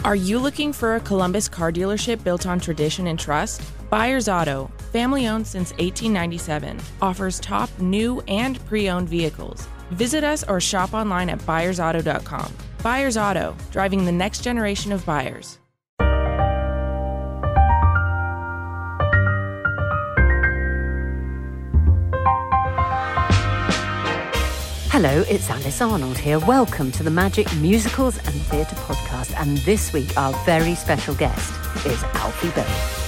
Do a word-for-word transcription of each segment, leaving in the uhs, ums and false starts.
Are you looking for a Columbus car dealership built on tradition and trust? Byers Auto, family-owned since eighteen ninety-seven, offers top new and pre-owned vehicles. Visit us or shop online at byers auto dot com. Byers Auto, driving the next generation of buyers. Hello, it's Alice Arnold here. Welcome to the Magic Musicals and Theatre Podcast. And this week, our very special guest is Alfie Boe.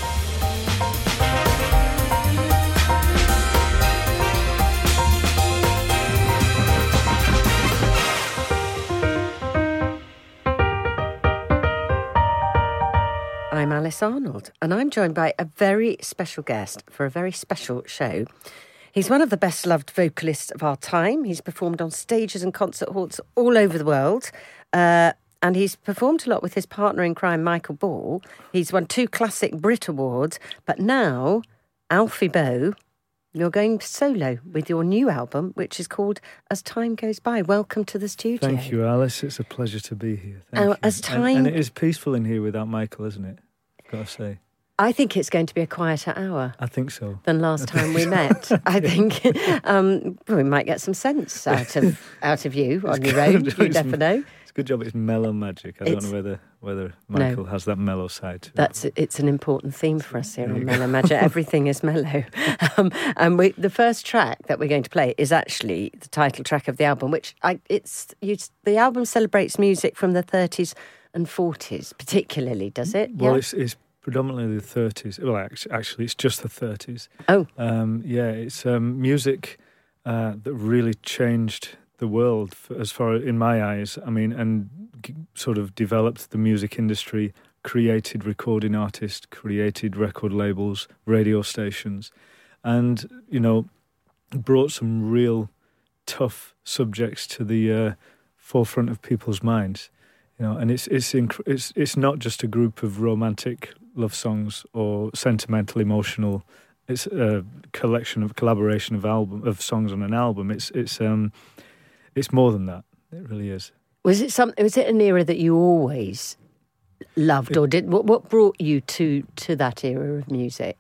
I'm Alice Arnold, and I'm joined by a very special guest for a very special show. He's one of the best-loved vocalists of our time. He's performed on stages and concert halls all over the world. Uh, and he's performed a lot with his partner in crime, Michael Ball. He's won two classic Brit Awards. But now, Alfie Boe, you're going solo with your new album, which is called As Time Goes By. Welcome to the studio. Thank you, Alice. It's a pleasure to be here. Thank uh, you. As time... and, and it is peaceful in here without Michael, isn't it? I've got to say. I think it's going to be a quieter hour. I think so. Than last time we met. I think um, we might get some sense out of out of you on your own. You never know. It's a good job. It's mellow magic. I It's, don't know whether whether Michael no, has that mellow side to that's it. It's an important theme for us here on Mellow Magic. Everything is mellow. Um, and we, the first track that we're going to play is actually the title track of the album, which I, it's you, the album celebrates music from the thirties and forties, particularly. Does it? Well, yeah? it's it's. predominantly the thirties. Well, actually, it's just the thirties. Oh. Um, yeah, it's um, music uh, that really changed the world for, as far in my eyes. I mean, and g- sort of developed the music industry, created recording artists, created record labels, radio stations, and, you know, brought some real tough subjects to the uh, forefront of people's minds. You know, and it's it's inc- it's it's not just a group of romantic love songs or sentimental, emotional. It's a collection of collaboration of album of songs on an album. It's it's um it's more than that. It really is. Was it some? Was it an era that you always loved, it, or did what? What brought you to to that era of music?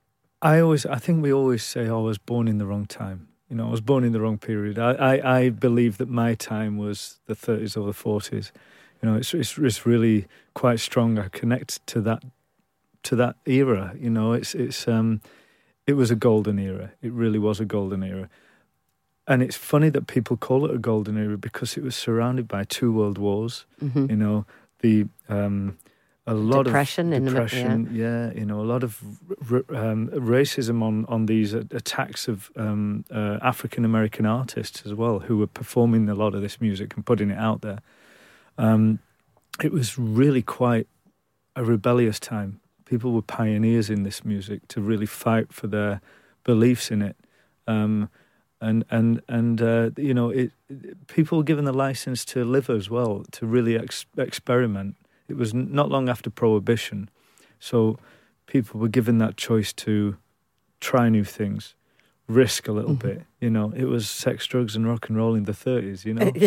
I always, I think we always say, oh, I was born in the wrong time. You know, I was born in the wrong period. I I, I believe that my time was the thirties or the forties. You know, it's, it's it's really quite strong. I connect to that to that era. You know, it's it's um, it was a golden era. It really was a golden era, and it's funny that people call it a golden era because it was surrounded by two world wars. Mm-hmm. You know, the um, a lot depression of depression. In the, yeah. yeah, you know, a lot of r- um, racism on on these attacks of um, uh, African American artists as well, who were performing a lot of this music and putting it out there. Um, it was really quite a rebellious time. People were pioneers in this music to really fight for their beliefs in it, um, and and and uh, you know, it, it. People were given the license to live as well, to really ex- experiment. It was n- not long after Prohibition, so people were given that choice to try new things, risk a little mm-hmm. bit. You know, it was sex, drugs, and rock and roll in the thirties. You know.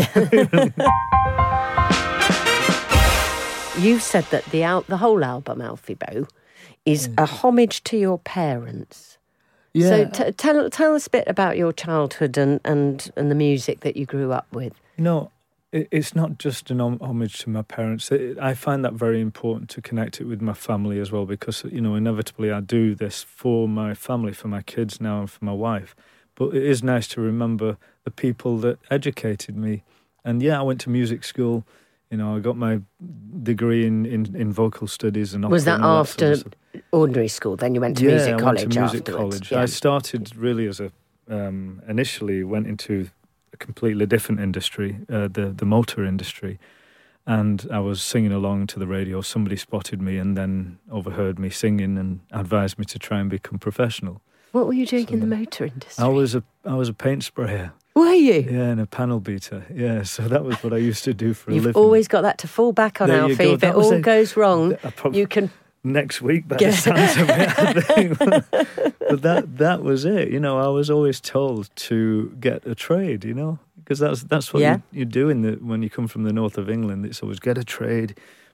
You've said that the al- the whole album, Alfie Boe, is a homage to your parents. Yeah. So t- tell tell us a bit about your childhood and, and, and the music that you grew up with. You know, it, it's not just an hom- homage to my parents. It, I find that very important to connect it with my family as well because, you know, inevitably I do this for my family, for my kids now and for my wife. But it is nice to remember the people that educated me. And yeah, I went to music school. You know, I got my degree in, in, in vocal studies and opera. Was that and all after that sort of ordinary school? Then you went to yeah, music I college went to music afterwards? college. Yeah. I started really as a um, initially went into a completely different industry, uh, the the motor industry, and I was singing along to the radio. Somebody spotted me and then overheard me singing and advised me to try and become professional. What were you doing So in the motor industry? I was a I was a paint sprayer. Were you? Yeah, and a panel beater. Yeah, so that was what I used to do for You've a living. You've always got that to fall back on, There you Alfie. go. If That it was all a- goes wrong, I prob- you can... next week by the sounds of it, I think. But that that was it. You know, I was always told to get a trade, you know, because that's that's what Yeah. you, you do in the when you come from the north of England. It's always get a trade,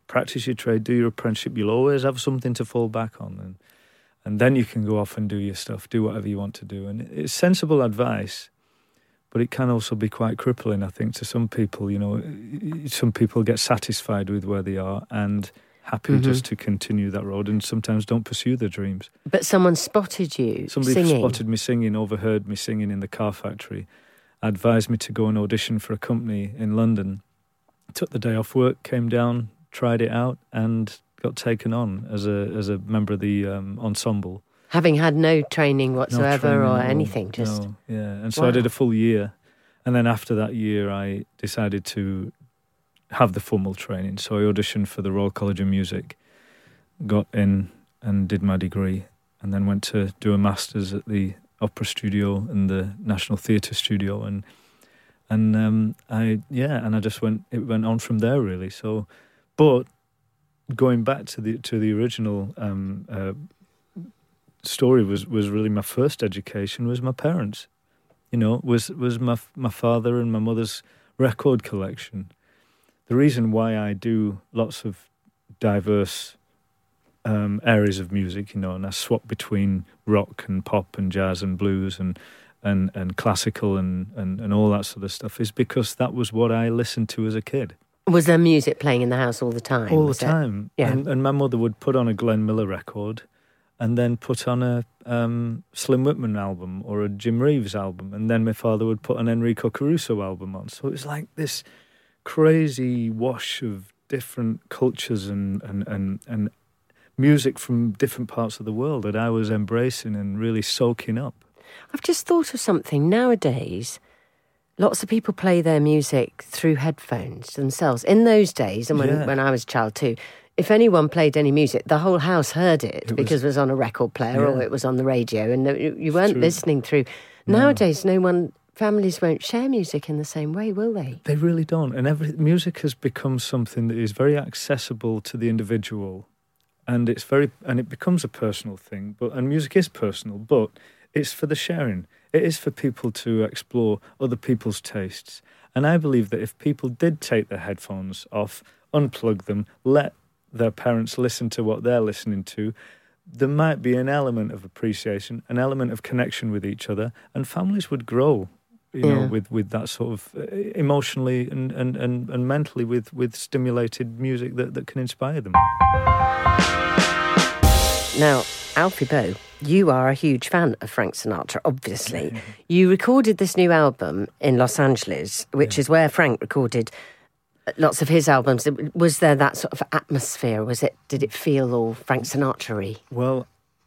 practice your trade, do your apprenticeship. You'll always have something to fall back on, and and then you can go off and do your stuff, do whatever you want to do. And it's sensible advice, but it can also be quite crippling, I think, to some people. You know, some people get satisfied with where they are and happy mm-hmm. just to continue that road, and sometimes don't pursue their dreams. But someone spotted you Somebody singing. spotted me singing, overheard me singing in the car factory, advised me to go and audition for a company in London. Took the day off work, came down, tried it out, and got taken on as a as a member of the um, ensemble. Having had no training whatsoever no training, or no, anything, just... No, yeah. And so wow. I did a full year. And then after that year, I decided to have the formal training. So I auditioned for the Royal College of Music, got in and did my degree, and then went to do a master's at the Opera Studio and the National Theatre Studio. And and um, I, yeah, and I just went, it went on from there, really. So, but going back to the to the original um, uh, story was, was really my first education was my parents. You know, was was my my father and my mother's record collection. The reason why I do lots of diverse um, areas of music, you know, and I swap between rock and pop and jazz and blues and and, and classical and, and, and all that sort of stuff, is because that was what I listened to as a kid. Was there music playing in the house all the time? All was the it? time. Yeah. And, and my mother would put on a Glenn Miller record and then put on a um, Slim Whitman album or a Jim Reeves album. And then my father would put an Enrico Caruso album on. So it was like this crazy wash of different cultures and, and, and, and music from different parts of the world that I was embracing and really soaking up. I've just thought of something. Nowadays, lots of people play their music through headphones themselves. In those days, and when, Yeah. when I was a child too, if anyone played any music, the whole house heard it, It because was- it was on a record player Yeah. or it was on the radio, and you you weren't true. listening through. No. Nowadays, no one, families won't share music in the same way, will they? They really don't. And every music has become something that is very accessible to the individual, and it's very and it becomes a personal thing. But and music is personal, but it's for the sharing. It is for people to explore other people's tastes. And I believe that if people did take their headphones off, unplug them, let their parents listen to what they're listening to, there might be an element of appreciation, an element of connection with each other, and families would grow, you know, Yeah. with, with that sort of uh, emotionally and, and, and, and mentally with, with stimulated music that, that can inspire them. Now, Alfie Boe, you are a huge fan of Frank Sinatra, obviously. You recorded this new album in Los Angeles, which Yeah. is where Frank recorded lots of his albums. Was there that sort of atmosphere? Was it? Did it feel all Frank Sinatra-y? Well,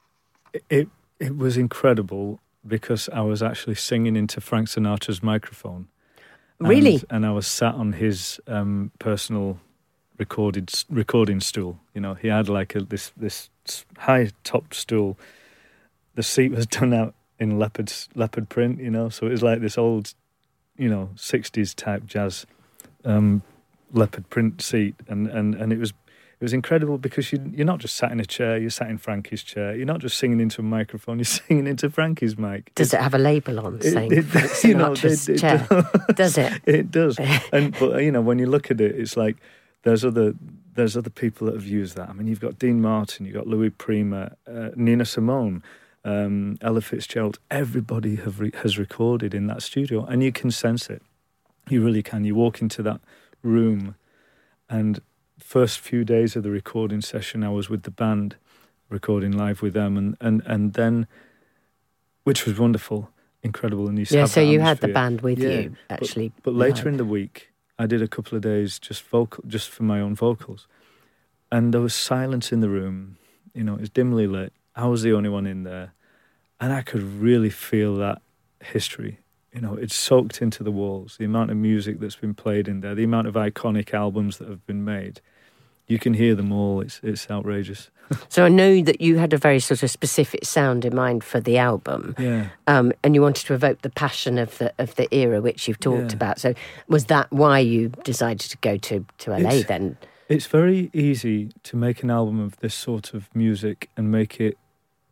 it it was incredible because I was actually singing into Frank Sinatra's microphone. Really? And, and I was sat on his um, personal recorded recording stool. You know, he had like a, this this high-topped stool. The seat was done out in leopard leopard print. You know, so it was like this old, you know, sixties type jazz um, leopard print seat, and, and, and it was it was incredible because you you're not just sat in a chair, you're sat in Frankie's chair. You're not just singing into a microphone, you're singing into Frankie's mic. Does it have a label on saying it- Frank you know, Sinatra's it- it chair? does. Does it? It does. And but you know, when you look at it, it's like there's other there's other people that have used that. I mean, you've got Dean Martin, you've got Louis Prima, uh, Nina Simone, um, Ella Fitzgerald. Everybody have re- has recorded in that studio, and you can sense it. You really can. You walk into that room, and first few days of the recording session, I was with the band, recording live with them, and and, and then, which was wonderful, incredible, and you Yeah, have so that you had the atmosphere. band with Yeah, you, actually. But later in the week, I did a couple of days just vocal, just for my own vocals, and there was silence in the room. You know, it was dimly lit. I was the only one in there, and I could really feel that history. You know, it's soaked into the walls. The amount of music that's been played in there, the amount of iconic albums that have been made. You can hear them all. It's it's outrageous. So I know that you had a very sort of specific sound in mind for the album. Yeah. Um, and you wanted to evoke the passion of the of the era which you've talked Yeah. about. So was that why you decided to go to, to L A It's- then? It's very easy to make an album of this sort of music and make it,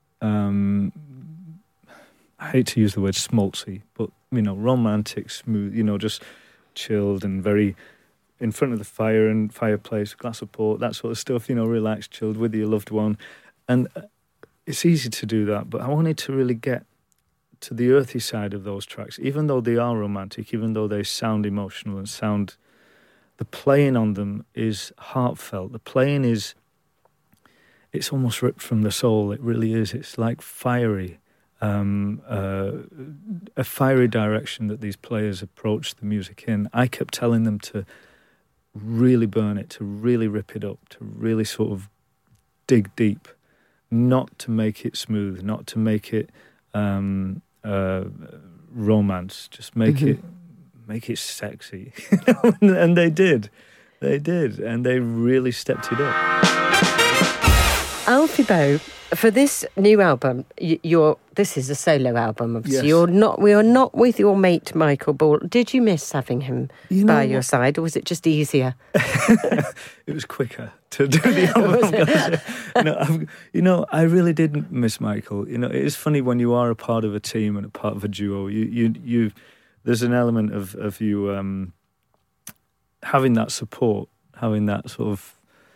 um, I hate to use the word schmaltzy, but, you know, romantic, smooth, you know, just chilled and very in front of the fire and fireplace, glass of port, that sort of stuff, you know, relaxed, chilled with your loved one. And it's easy to do that, but I wanted to really get to the earthy side of those tracks, even though they are romantic, even though they sound emotional and sound... The playing on them is heartfelt. The playing is... It's almost ripped from the soul. It really is. It's like fiery. Um, uh, a fiery direction that these players approach the music in. I kept telling them to really burn it, to really rip it up, to really sort of dig deep, not to make it smooth, not to make it um, uh, romance, just make mm-hmm. it make it sexy. And they did, they did, and they really stepped it up. Alfie Boe, for this new album, you're this is a solo album. Obviously, yes. You're not. We are not with your mate Michael Ball. Did you miss having him you know by what? your side, or was it just easier? It was quicker to do the album. no, I've, you know, I really didn't miss Michael. You know, it is funny when you are a part of a team and a part of a duo. You, you, you. There's an element of of you um, having that support, having that sort of.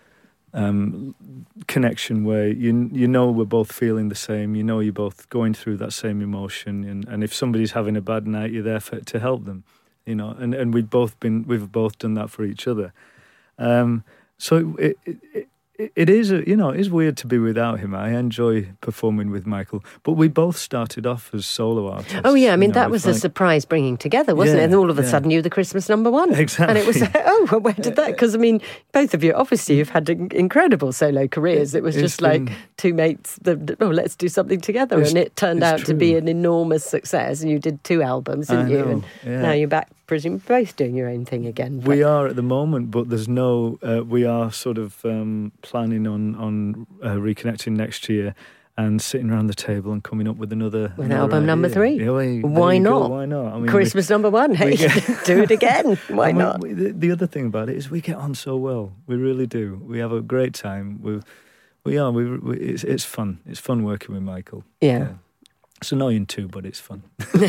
Um, connection where you you know we're both feeling the same, you know you're both going through that same emotion, and, and if somebody's having a bad night, you're there for, to help them, you know, and, and we've both been we've both done that for each other. Um, so it, it, it it is a, you know it is weird to be without him. I enjoy performing with Michael, but we both started off as solo artists. Oh yeah, I mean you know, that was like, a surprise bringing together, wasn't yeah, it? And all of a yeah. sudden you're the Christmas number one. Exactly. And it was like, oh, well, where did that? Because I mean, both of you obviously you've had incredible solo careers. It was it's just been, like two mates. That, oh, let's do something together, it's, and it turned out true. to be an enormous success. And you did two albums, didn't I you? know, And yeah. now you're back, presumably both doing your own thing again. But... We are at the moment, but there's no. Uh, we are sort of um, planning on on uh, reconnecting next year and sitting around the table and coming up with another with another album idea. number three. Yeah, well, Why not? Go, why not? I mean, Christmas we, number one. Hey, get, do it again. Why I mean, not? We, the, the other thing about it is we get on so well. We really do. We have a great time. We we are. We, we it's it's fun. It's fun working with Michael. Yeah. yeah. It's annoying too, but it's fun.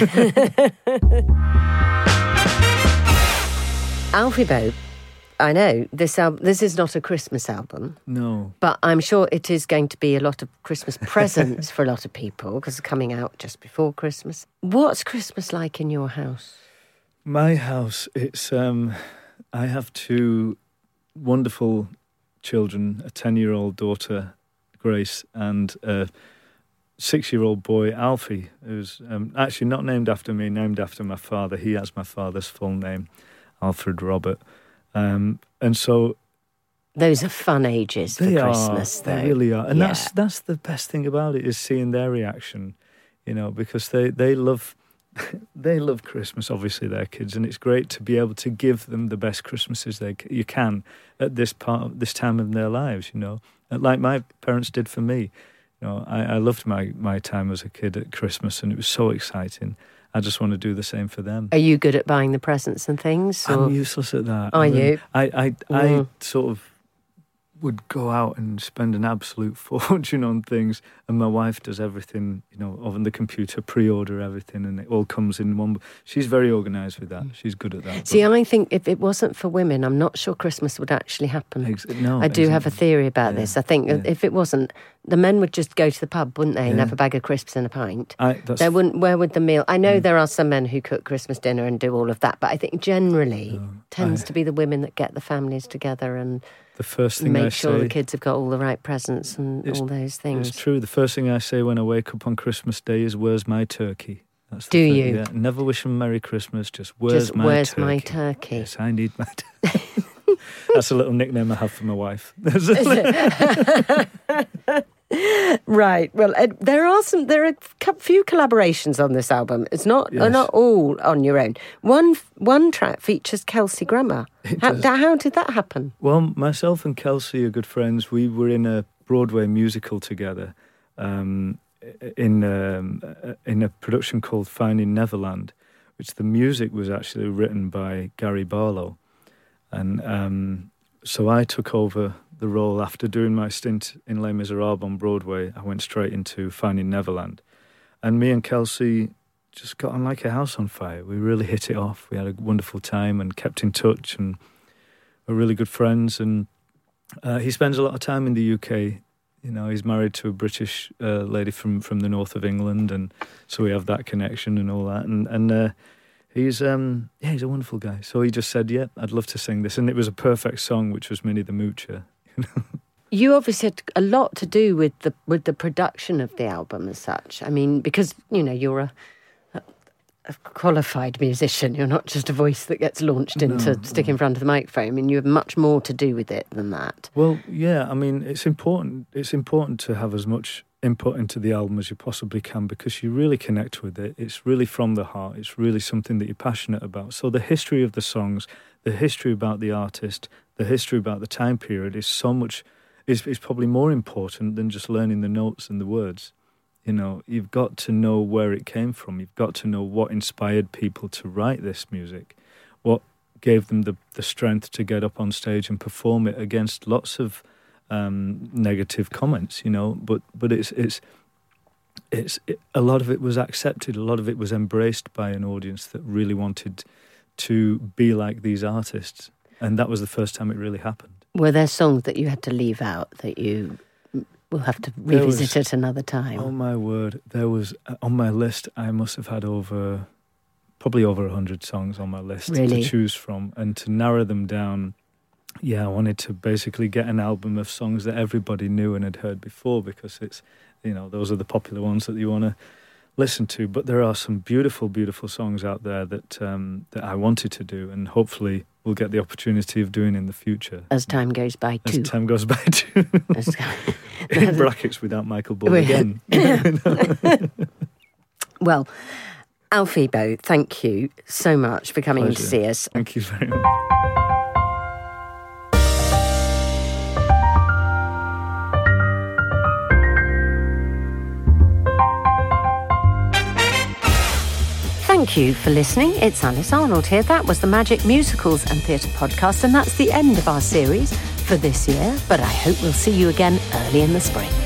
Alfie Boe, I know this album. This is not a Christmas album. No, but I'm sure it is going to be a lot of Christmas presents for a lot of people because it's coming out just before Christmas. What's Christmas like in your house? My house. It's. Um, I have two wonderful children: a ten-year-old daughter, Grace, and a six-year-old boy, Alfie, who's um, actually not named after me, named after my father. He has my father's full name, Alfred Robert. Um, and so... Those are fun ages for they Christmas, are, though. They really are. And yeah. that's that's the best thing about it, is seeing their reaction, you know, because they, they love... they love Christmas, obviously, their kids, and it's great to be able to give them the best Christmases they you can at this part, this time in their lives, you know, like my parents did for me. You know, I, I loved my, my time as a kid at Christmas, and it was so exciting. I just want to do the same for them. Are you good at buying the presents and things? Or? I'm useless at that. Are I mean, you? I I, mm. I sort of would go out and spend an absolute fortune on things, and my wife does everything, you know, on the computer, pre-order everything, and it all comes in one. She's very organised with that. She's good at that. See, I think if it wasn't for women, I'm not sure Christmas would actually happen. Ex- no, I do exactly. have a theory about yeah, this. I think yeah. if it wasn't, the men would just go to the pub, wouldn't they, and yeah. have a bag of crisps and a pint. I, that's they wouldn't. Where would the meal? I know yeah. there are some men who cook Christmas dinner and do all of that, but I think generally no, tends I, to be the women that get the families together and the first thing make I sure say, the kids have got all the right presents and all those things. It's true. The first thing I say when I wake up on Christmas Day is, "Where's my turkey?" That's the do thing. you? Yeah. Never wish them Merry Christmas. Just where's just my where's turkey? my turkey? Yes, I need my turkey. That's a little nickname I have for my wife. Right. Well, uh, there are some. There are a few collaborations on this album. It's not Yes. not all on your own. One one track features Kelsey Grammer. How, how did that happen? Well, myself and Kelsey are good friends. We were in a Broadway musical together, um, in um, in a production called Finding Neverland, which the music was actually written by Gary Barlow, and um, so I took over the role after doing my stint in Les Miserables on Broadway. I went straight into Finding Neverland, and me and Kelsey just got on like a house on fire. We really hit it off. We had a wonderful time and kept in touch, and are really good friends, and uh, he spends a lot of time in the U K. You know, he's married to a British uh, lady from, from the north of England, and so we have that connection and all that. And and uh, he's um yeah, he's a wonderful guy. So he just said, "Yeah, I'd love to sing this," and it was a perfect song, which was Minnie the Moocher. You know. You obviously had a lot to do with the with the production of the album as such. I mean, because, you know, you're a, a, a qualified musician. You're not just a voice that gets launched into no, stick no. in front of the microphone. I mean, you have much more to do with it than that. Well, yeah, I mean, it's important. It's important to have as much input into the album as you possibly can, because you really connect with it. It's really from the heart. It's really something that you're passionate about. So the history of the songs, the history about the artist, the history about the time period is so much... Is, is probably more important than just learning the notes and the words. You know, you've got to know where it came from. You've got to know what inspired people to write this music, what gave them the, the strength to get up on stage and perform it against lots of um, negative comments. You know, but but it's it's it's it, a lot of it was accepted. A lot of it was embraced by an audience that really wanted to be like these artists, and that was the first time it really happened. Were there songs that you had to leave out that you will have to revisit was, at another time? Oh my word, there was, on my list, I must have had over, probably over one hundred songs on my list really? to choose from, and to narrow them down. Yeah, I wanted to basically get an album of songs that everybody knew and had heard before, because it's, you know, those are the popular ones that you want to listen to. But there are some beautiful, beautiful songs out there that um, that I wanted to do, and hopefully we'll get the opportunity of doing in the future. As time goes by, too. As time goes by, too. In brackets, without Michael Bull again. Well, Alfie Boe, thank you so much for coming Pleasure. in to see us. Thank you very much. Thank you for listening. It's Alice Arnold here. That was the Magic Musicals and Theatre podcast, and that's the end of our series for this year, but I hope we'll see you again early in the spring.